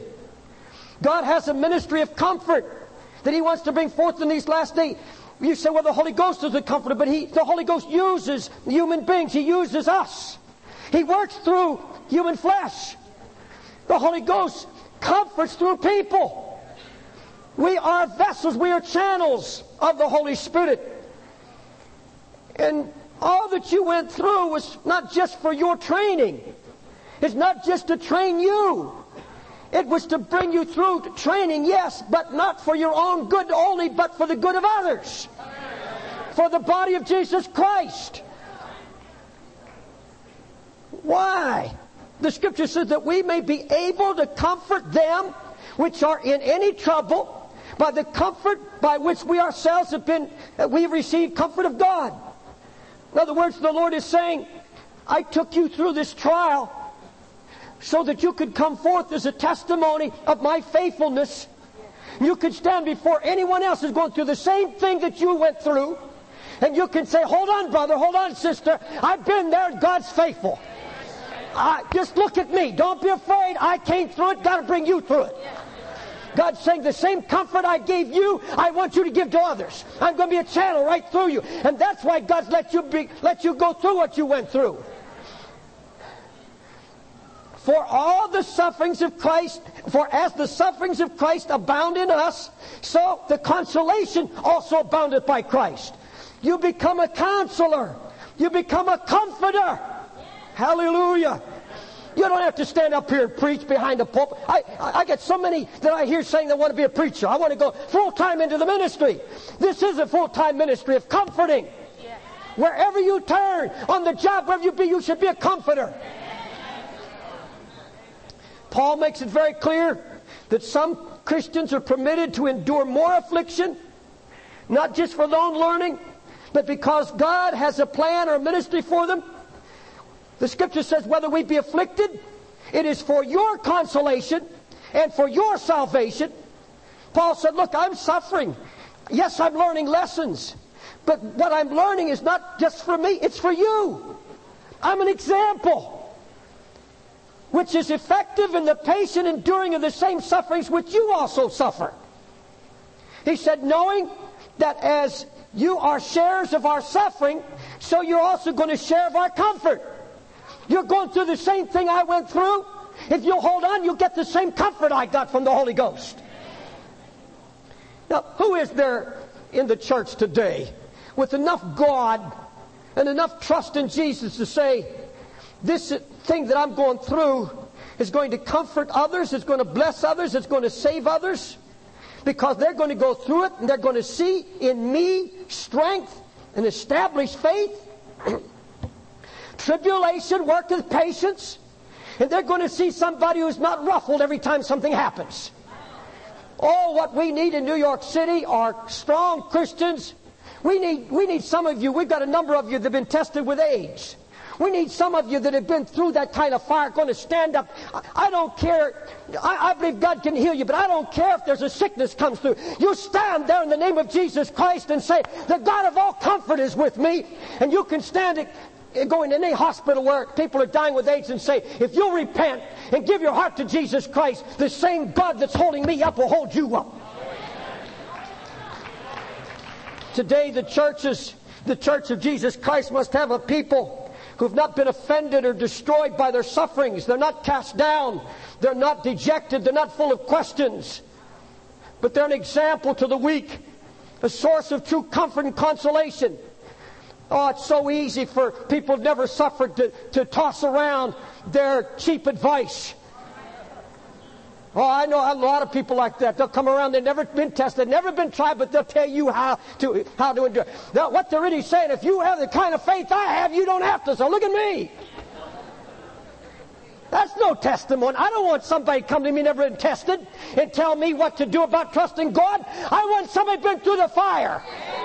God has a ministry of comfort that He wants to bring forth in these last days. You say, well, the Holy Ghost is a comforter, but he, the Holy Ghost uses human beings. He uses us. He works through human flesh. The Holy Ghost comforts through people. We are vessels. We are channels of the Holy Spirit. And all that you went through was not just for your training. It's not just to train you. It was to bring you through training, yes, but not for your own good only, but for the good of others. For the body of Jesus Christ. Why? The Scripture says that we may be able to comfort them which are in any trouble by the comfort by which we ourselves have been, we received comfort of God. In other words, the Lord is saying, I took you through this trial so that you could come forth as a testimony of my faithfulness. You could stand before anyone else who's going through the same thing that you went through, and you can say, hold on, brother, hold on, sister, I've been there and God's faithful. Uh, just look at me. Don't be afraid. I came through it. Got to bring you through it. God's saying the same comfort I gave you, I want you to give to others. I'm going to be a channel right through you. And that's why God's let you be, let you go through what you went through. For all the sufferings of Christ, for as the sufferings of Christ abound in us, so the consolation also aboundeth by Christ. You become a counselor. You become a comforter. Hallelujah. You don't have to stand up here and preach behind the pulpit. I, I, I get so many that I hear saying they want to be a preacher. I want to go full-time into the ministry. This is a full-time ministry of comforting. Wherever you turn, on the job, wherever you be, you should be a comforter. Paul makes it very clear that some Christians are permitted to endure more affliction, not just for their own learning, but because God has a plan or a ministry for them. The Scripture says, whether we be afflicted, it is for your consolation and for your salvation. Paul said, look, I'm suffering. Yes, I'm learning lessons. But what I'm learning is not just for me, it's for you. I'm an example, which is effective in the patient enduring of the same sufferings which you also suffer. He said, knowing that as you are sharers of our suffering, so you're also going to share of our comfort. You're going through the same thing I went through. If you hold on, you'll get the same comfort I got from the Holy Ghost. Now, who is there in the church today with enough God and enough trust in Jesus to say, this thing that I'm going through is going to comfort others, it's going to bless others, it's going to save others, because they're going to go through it and they're going to see in me strength and established faith. Tribulation worketh patience, and they're going to see somebody who's not ruffled every time something happens. Oh, what we need in New York City are strong Christians. We need, we need some of you, we've got a number of you that have been tested with AIDS. We need some of you that have been through that kind of fire going to stand up. I, I don't care. I, I believe God can heal you, but I don't care if there's a sickness comes through. You stand there in the name of Jesus Christ and say, the God of all comfort is with me. And you can stand it, go in any hospital where people are dying with AIDS and say, if you'll repent and give your heart to Jesus Christ, the same God that's holding me up will hold you up. Today the churches, the Church of Jesus Christ must have a people who've not been offended or destroyed by their sufferings. They're not cast down. They're not dejected. They're not full of questions. But they're an example to the weak, a source of true comfort and consolation. Oh, it's so easy for people who've never suffered to, to toss around their cheap advice. Oh, I know a lot of people like that. They'll come around, they've never been tested, never been tried, but they'll tell you how to how to endure. Now, what they're really saying, if you have the kind of faith I have, you don't have to. So look at me. That's no testimony. I don't want somebody to come to me never been tested and tell me what to do about trusting God. I want somebody been through the fire.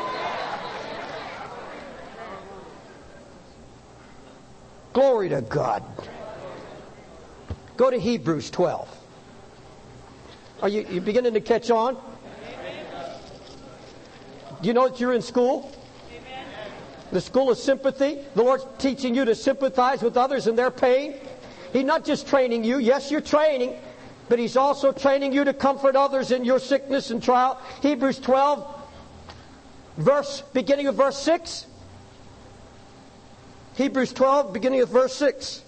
Glory to God. Go to Hebrews twelve. Are you, you beginning to catch on? Do you know that you're in school? Amen. The school of sympathy. The Lord's teaching you to sympathize with others in their pain. He's not just training you. Yes, you're training. But He's also training you to comfort others in your sickness and trial. Hebrews twelve, verse, beginning of verse six. Hebrews twelve, beginning of verse six.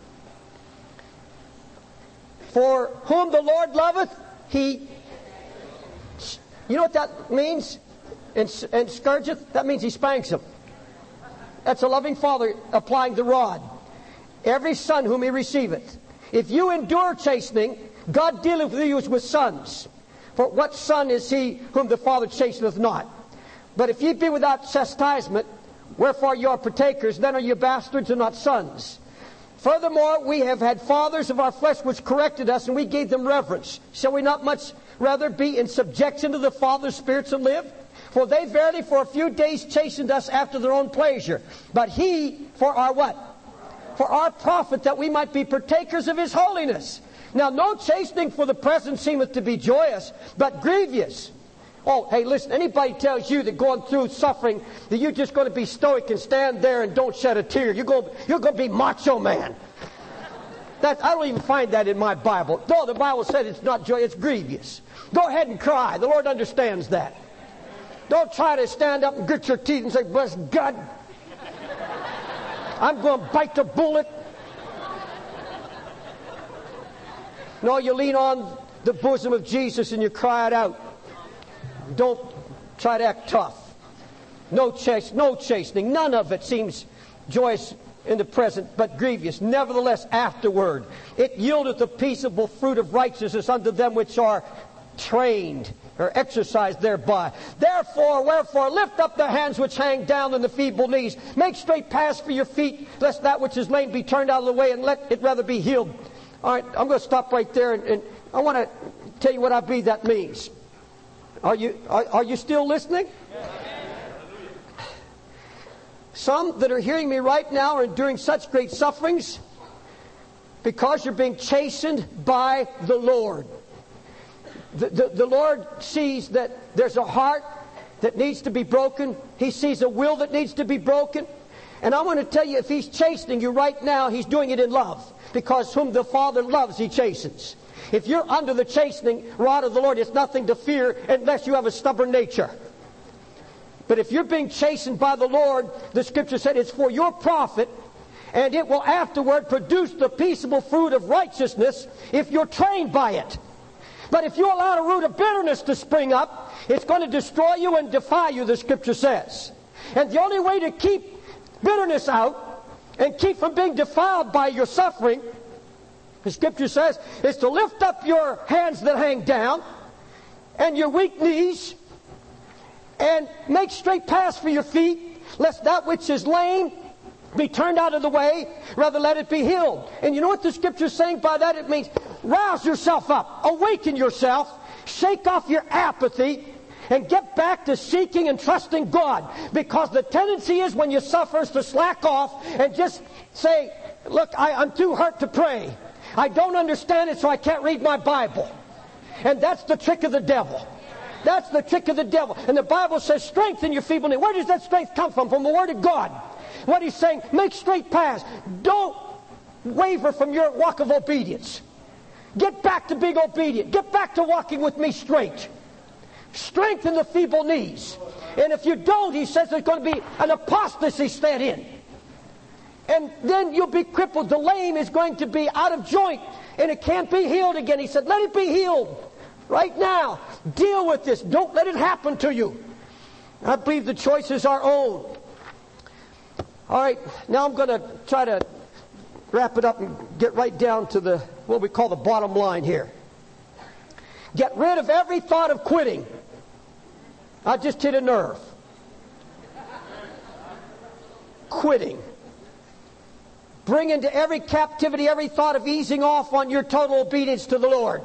For whom the Lord loveth, He... You know what that means? And, and scourgeth, that means He spanks them. That's a loving father applying the rod. Every son whom He receiveth. If you endure chastening, God dealeth with you as with sons. For what son is he whom the Father chasteneth not? But if ye be without chastisement, wherefore you are partakers, then are you bastards and not sons. Furthermore, we have had fathers of our flesh which corrected us, and we gave them reverence. Shall we not much rather be in subjection to the Father's spirits and live? For they verily for a few days chastened us after their own pleasure. But He for our what? For our profit, that we might be partakers of His holiness. Now no chastening for the present seemeth to be joyous, but grievous. Oh, hey, listen, anybody tells you that going through suffering, that you're just going to be stoic and stand there and don't shed a tear. You're going, you're going to be macho man. That, I don't even find that in my Bible. No, the Bible said it's not joy, it's grievous. Go ahead and cry. The Lord understands that. Don't try to stand up and grit your teeth and say, bless God, I'm going to bite the bullet. No, you lean on the bosom of Jesus and you cry it out. Don't try to act tough. No chase, no chastening. None of it seems joyous in the present, but grievous. Nevertheless, afterward, it yieldeth the peaceable fruit of righteousness unto them which are trained or exercised thereby. Therefore, wherefore, lift up the hands which hang down and the feeble knees. Make straight paths for your feet, lest that which is lame be turned out of the way, and let it rather be healed. All right, I'm going to stop right there, and, and I want to tell you what I believe that means. Are you are, are you still listening? Some that are hearing me right now are enduring such great sufferings because you're being chastened by the Lord. The, the, the Lord sees that there's a heart that needs to be broken. He sees a will that needs to be broken. And I want to tell you, if He's chastening you right now, He's doing it in love. Because whom the Father loves, He chastens. If you're under the chastening rod of the Lord, it's nothing to fear unless you have a stubborn nature. But if you're being chastened by the Lord, the Scripture said it's for your profit, and it will afterward produce the peaceable fruit of righteousness if you're trained by it. But if you allow a root of bitterness to spring up, it's going to destroy you and defy you, the Scripture says. And the only way to keep bitterness out and keep from being defiled by your suffering, the Scripture says, is to lift up your hands that hang down and your weak knees and make straight paths for your feet, lest that which is lame be turned out of the way, rather let it be healed. And you know what the Scripture is saying by that? It means rouse yourself up, awaken yourself, shake off your apathy, and get back to seeking and trusting God. Because the tendency is when you suffer is to slack off and just say, look, I, I'm too hurt to pray. I don't understand it, so I can't read my Bible. And that's the trick of the devil. That's the trick of the devil. And the Bible says, strengthen your feeble knees. Where does that strength come from? From the Word of God. What He's saying, make straight paths. Don't waver from your walk of obedience. Get back to being obedient. Get back to walking with me straight. Strengthen the feeble knees. And if you don't, He says there's going to be an apostasy set in. And then you'll be crippled. The lame is going to be out of joint. And it can't be healed again. He said, let it be healed. Right now, deal with this. Don't let it happen to you. I believe the choice is our own. All right, now I'm going to try to wrap it up and get right down to the what we call the bottom line here. Get rid of every thought of quitting. I just hit a nerve. Quitting. Bring into every captivity every thought of easing off on your total obedience to the Lord.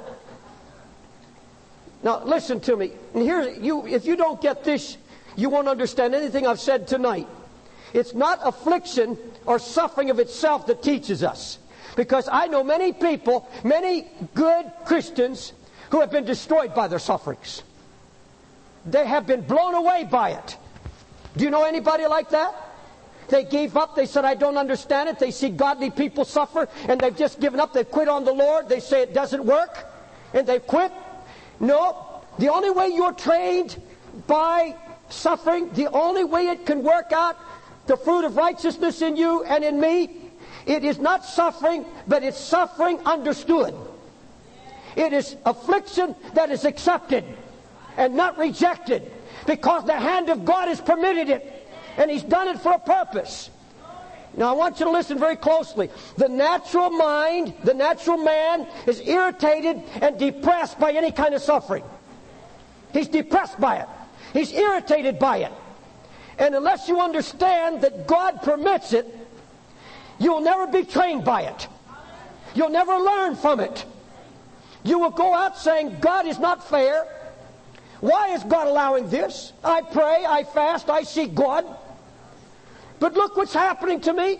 Now, listen to me. And here, you, if you don't get this, you won't understand anything I've said tonight. It's not affliction or suffering of itself that teaches us. Because I know many people, many good Christians, who have been destroyed by their sufferings. They have been blown away by it. Do you know anybody like that? They gave up. They said, I don't understand it. They see godly people suffer, and they've just given up. They've quit on the Lord. They say it doesn't work, and they've quit. No, the only way you're trained by suffering, the only way it can work out the fruit of righteousness in you and in me, it is not suffering, but it's suffering understood. It is affliction that is accepted and not rejected, because the hand of God has permitted it, and He's done it for a purpose. Now I want you to listen very closely. The natural mind, the natural man is irritated and depressed by any kind of suffering. He's depressed by it. He's irritated by it. And unless you understand that God permits it, you'll never be trained by it. You'll never learn from it. You will go out saying, God is not fair. Why is God allowing this? I pray, I fast, I seek God. But look what's happening to me.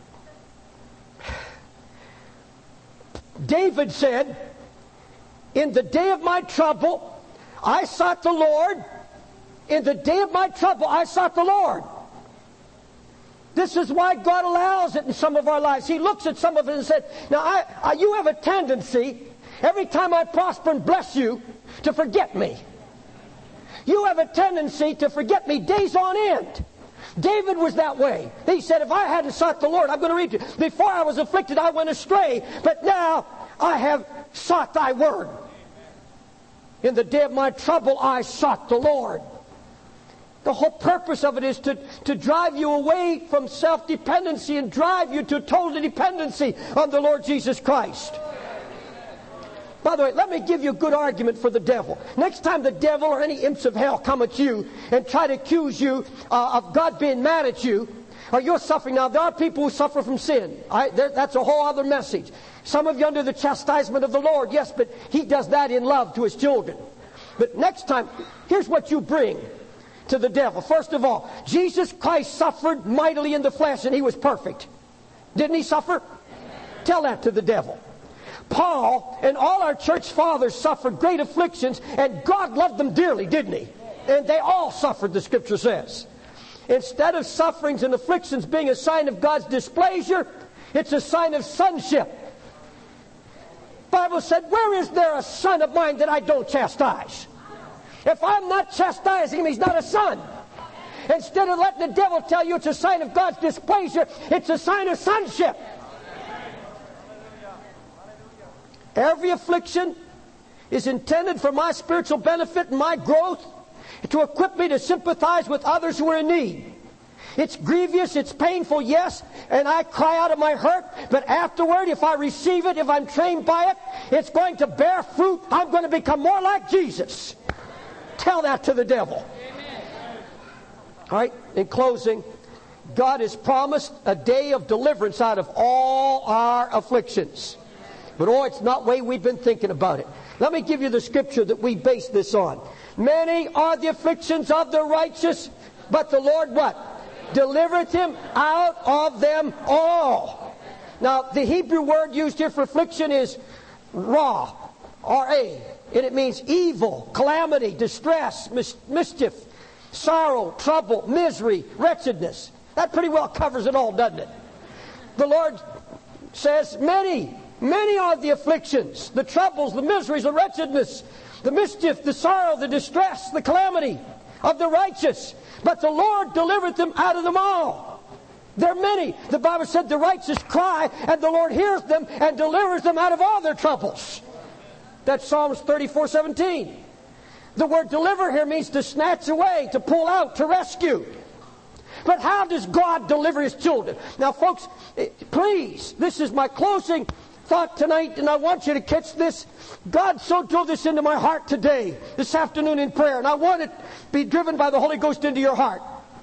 David said, in the day of my trouble, I sought the Lord. In the day of my trouble, I sought the Lord. This is why God allows it in some of our lives. He looks at some of it and said, now I, I, you have a tendency, every time I prosper and bless you, to forget me. You have a tendency to forget me days on end. David was that way. He said, if I hadn't sought the Lord, I'm going to read you. Before I was afflicted, I went astray. But now I have sought thy word. In the day of my trouble, I sought the Lord. The whole purpose of it is to, to drive you away from self-dependency and drive you to total dependency on the Lord Jesus Christ. By the way, let me give you a good argument for the devil. Next time the devil or any imps of hell come at you and try to accuse you uh, of God being mad at you, or you're suffering. Now, there are people who suffer from sin. I, there, that's a whole other message. Some of you under the chastisement of the Lord, yes, but He does that in love to His children. But next time, here's what you bring to the devil. First of all, Jesus Christ suffered mightily in the flesh, and He was perfect. Didn't He suffer? Tell that to the devil. Paul and all our church fathers suffered great afflictions, and God loved them dearly, didn't He? And they all suffered, the Scripture says. Instead of sufferings and afflictions being a sign of God's displeasure, it's a sign of sonship. The Bible said, where is there a son of mine that I don't chastise? If I'm not chastising him, he's not a son. Instead of letting the devil tell you it's a sign of God's displeasure, it's a sign of sonship. Every affliction is intended for my spiritual benefit and my growth, to equip me to sympathize with others who are in need. It's grievous, it's painful, yes, and I cry out of my hurt, but afterward, if I receive it, if I'm trained by it, it's going to bear fruit. I'm going to become more like Jesus. Tell that to the devil. All right, in closing, God has promised a day of deliverance out of all our afflictions. But oh, it's not the way we've been thinking about it. Let me give you the scripture that we base this on. Many are the afflictions of the righteous, but the Lord what? Delivereth him out of them all. Now, the Hebrew word used here for affliction is ra, R A, and it means evil, calamity, distress, mis- mischief, sorrow, trouble, misery, wretchedness. That pretty well covers it all, doesn't it? The Lord says, many, many are the afflictions, the troubles, the miseries, the wretchedness, the mischief, the sorrow, the distress, the calamity of the righteous. But the Lord delivereth them out of them all. There are many. The Bible said the righteous cry, and the Lord hears them and delivers them out of all their troubles. That's Psalms thirty-four seventeen. The word deliver here means to snatch away, to pull out, to rescue. But how does God deliver His children? Now, folks, please, this is my closing thought tonight, and I want you to catch this. God so drove this into my heart today, this afternoon in prayer, and I want it to be driven by the Holy Ghost into your heart.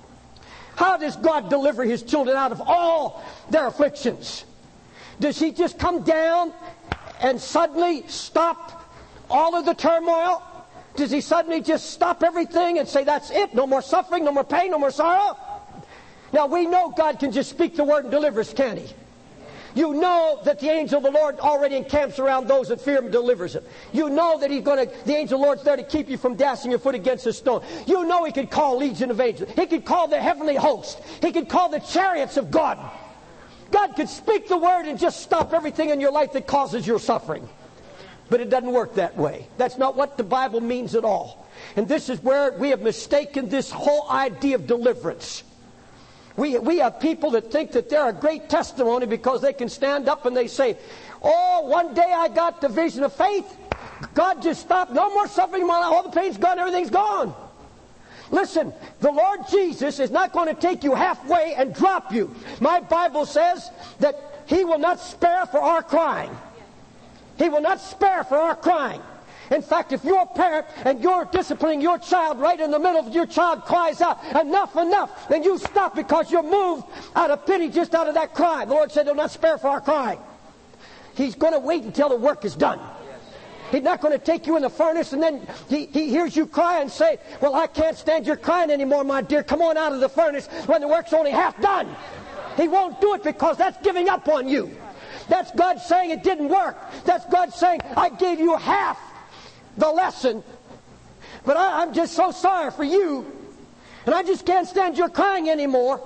How does God deliver His children out of all their afflictions? Does He just come down and suddenly stop all of the turmoil? Does He suddenly just stop everything and say, that's it, no more suffering, no more pain, no more sorrow? Now, we know God can just speak the word and deliver us, can't He? You know that the angel of the Lord already encamps around those that fear Him and delivers them. You know that He's going to, the angel of the Lord's there to keep you from dashing your foot against a stone. You know He could call legion of angels. He could call the heavenly host. He could call the chariots of God. God could speak the word and just stop everything in your life that causes your suffering. But it doesn't work that way. That's not what the Bible means at all. And this is where we have mistaken this whole idea of deliverance. We, we have people that think that they're a great testimony because they can stand up and they say, oh, one day I got the vision of faith. God just stopped. No more suffering in my life. All the pain's gone. Everything's gone. Listen, the Lord Jesus is not going to take you halfway and drop you. My Bible says that He will not spare for our crying. He will not spare for our crying. In fact, if you're a parent and you're disciplining your child right in the middle of your child cries out, enough, enough, then you stop because you're moved out of pity just out of that cry. The Lord said, "Do not spare for our crying." He's going to wait until the work is done. He's not going to take you in the furnace and then he, he hears you cry and say, "Well, I can't stand your crying anymore, my dear. Come on out of the furnace," when the work's only half done. He won't do it because that's giving up on you. That's God saying it didn't work. That's God saying, I gave you half the lesson, but I, I'm just so sorry for you, and I just can't stand your crying anymore.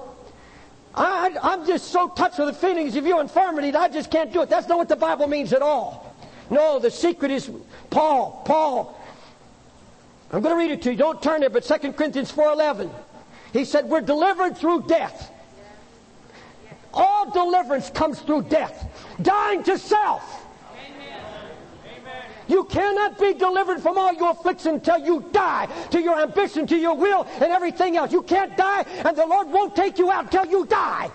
I, I, I'm just so touched with the feelings of your infirmity that I just can't do it. That's not what the Bible means at all. No, the secret is Paul. Paul. I'm going to read it to you. Don't turn there, but Second Corinthians four eleven. He said, we're delivered through death. All deliverance comes through death. Dying to self. You cannot be delivered from all your affliction until you die to your ambition, to your will, and everything else. You can't die, and the Lord won't take you out until you die.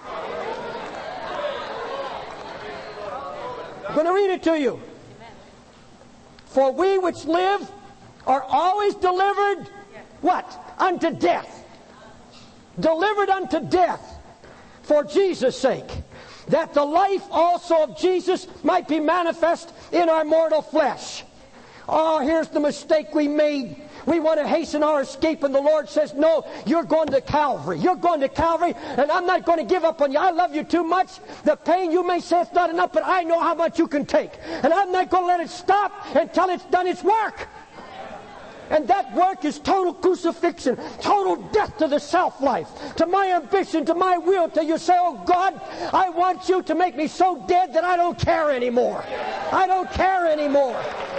I'm going to read it to you. For we which live are always delivered, what? Unto death. Delivered unto death for Jesus' sake, that the life also of Jesus might be manifest in our mortal flesh. Oh, here's the mistake we made. We want to hasten our escape, and the Lord says, no, you're going to Calvary. You're going to Calvary, and I'm not going to give up on you. I love you too much. The pain, you may say it's not enough, but I know how much you can take. And I'm not going to let it stop until it's done its work. And that work is total crucifixion, total death to the self-life, to my ambition, to my will, till you say, oh God, I want you to make me so dead that I don't care anymore. I don't care anymore.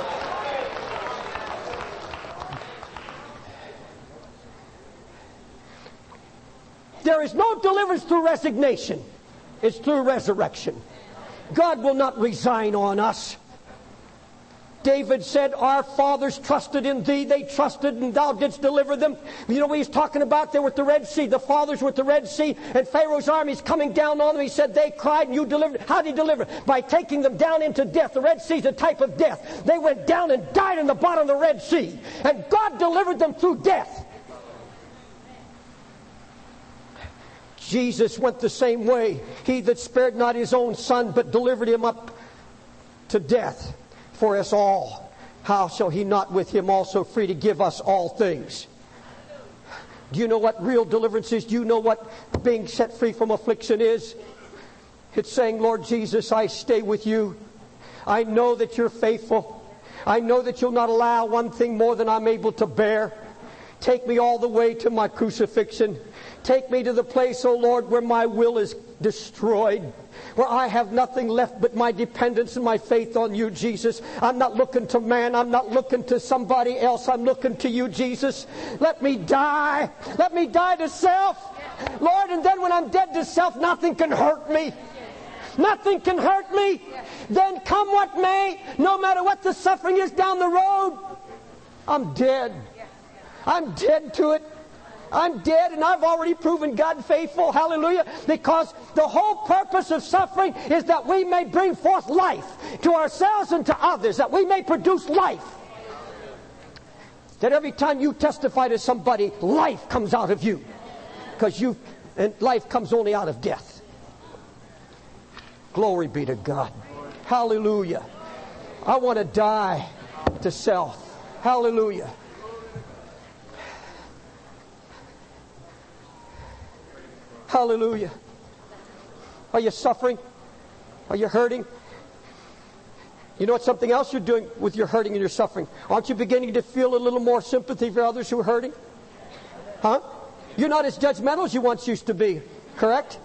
There is no deliverance through resignation. It's through resurrection. God will not resign on us. David said, our fathers trusted in thee. They trusted, and thou didst deliver them. You know what he's talking about? They were at the Red Sea. The fathers were at the Red Sea, and Pharaoh's army is coming down on them. He said, they cried, and you delivered. How did he deliver? By taking them down into death. The Red Sea is a type of death. They went down and died in the bottom of the Red Sea. And God delivered them through death. Jesus went the same way. He that spared not his own son, but delivered him up to death for us all, how shall he not with him also free to give us all things? Do you know what real deliverance is? Do you know what being set free from affliction is? It's saying, Lord Jesus, I stay with you. I know that you're faithful. I know that you'll not allow one thing more than I'm able to bear. Take me all the way to my crucifixion. Take me to the place, O Lord, where my will is destroyed, where I have nothing left but my dependence and my faith on you, Jesus. I'm not looking to man. I'm not looking to somebody else. I'm looking to you, Jesus. Let me die. Let me die to self, Lord, and then when I'm dead to self, nothing can hurt me. Nothing can hurt me. Then come what may, no matter what the suffering is down the road, I'm dead. I'm dead to it. I'm dead, and I've already proven God faithful. Hallelujah. Because the whole purpose of suffering is that we may bring forth life to ourselves and to others, that we may produce life. That every time you testify to somebody, life comes out of you. Because you, and life comes only out of death. Glory be to God. Hallelujah. I want to die to self. Hallelujah. Hallelujah. Are you suffering? Are you hurting? You know what, something else you're doing with your hurting and your suffering? Aren't you beginning to feel a little more sympathy for others who are hurting? Huh? You're not as judgmental as you once used to be, correct?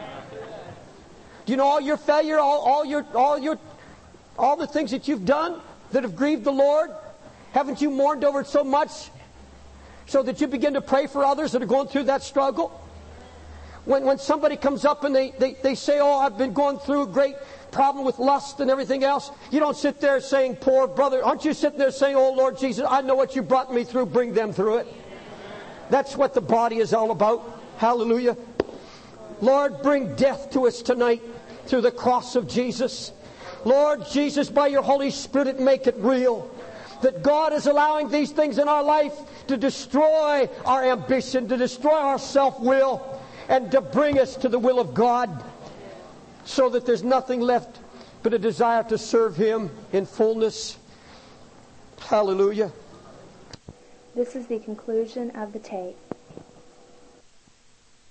Do you know all your failure, all, all your all your all the things that you've done that have grieved the Lord? Haven't you mourned over it so much so that you begin to pray for others that are going through that struggle? When, when somebody comes up and they, they, they say, oh, I've been going through a great problem with lust and everything else, you don't sit there saying, poor brother. Aren't you sitting there saying, oh, Lord Jesus, I know what you brought me through. Bring them through it. That's what the body is all about. Hallelujah. Lord, bring death to us tonight through the cross of Jesus. Lord Jesus, by your Holy Spirit, make it real. That God is allowing these things in our life to destroy our ambition, to destroy our self-will, and to bring us to the will of God, so that there's nothing left but a desire to serve Him in fullness. Hallelujah. This is the conclusion of the tape.